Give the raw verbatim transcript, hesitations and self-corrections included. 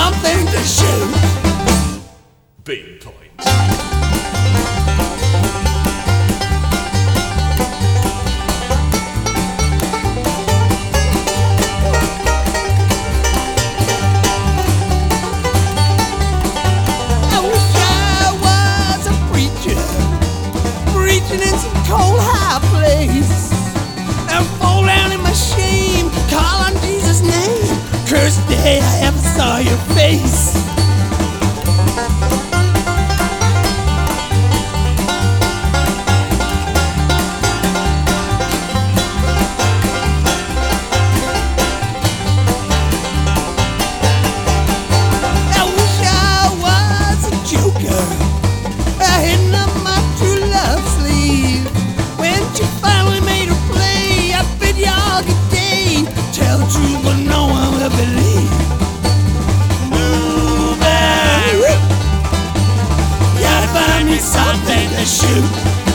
something to shoot. Big point. I wish I was a preacher, preaching in some cold high place, and fall down in my shame, call on Jesus' name, curse the day I ever saw your face. I wish I was a joker, hidden up my true love sleeve. When she finally made her play, I bid y'all good day. Tell the truth, but no one will believe. Newberry, gotta find me something to shoot.